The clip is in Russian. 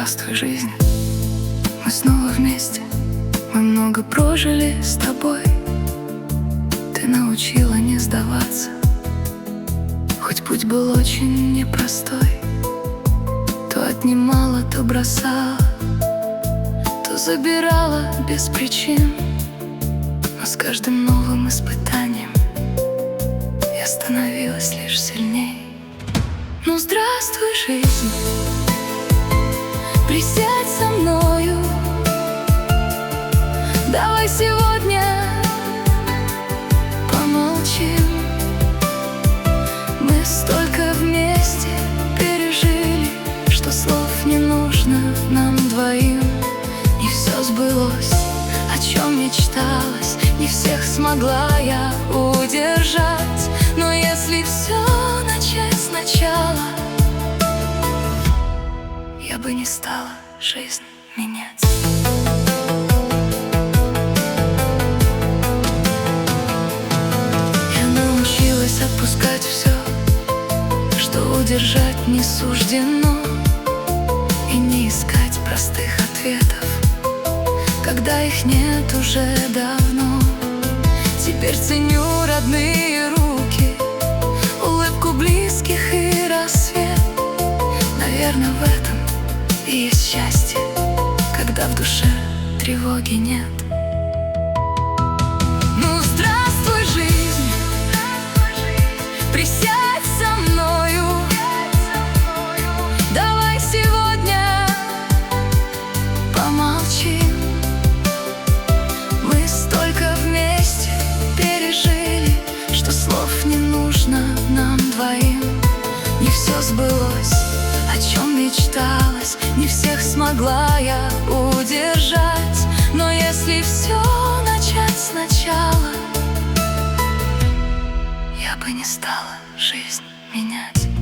здравствуй, жизнь. Мы снова вместе, мы много прожили с тобой. Ты научила не сдаваться, хоть путь был очень непростой. То отнимала, то бросала, то забирала без причин. Но с каждым новым испытанием я становилась лишь сильней. Ну здравствуй, жизнь, присядь со мною. Давай сегодня помолчим. Мы столько вместе пережили, что слов не нужно нам двоим. Не все сбылось, о чем мечталось, не всех смогла я удержать. Но если все начать сначала, я бы не стала жизнь менять. Я научилась отпускать все, что удержать не суждено, и не искать простых ответов, когда их нет уже давно. Теперь ценю родные руки, улыбку близких и рассвет. Наверное, в этом и есть счастье, когда в душе тревоги нет. Ну здравствуй, жизнь, присядь со мною. Давай сегодня помолчим. Мы столько вместе пережили, что слов не нужно нам двоим. Не все сбылось, о чем мечталось, не всех смогла я удержать. Но если все начать сначала, я бы не стала жизнь менять.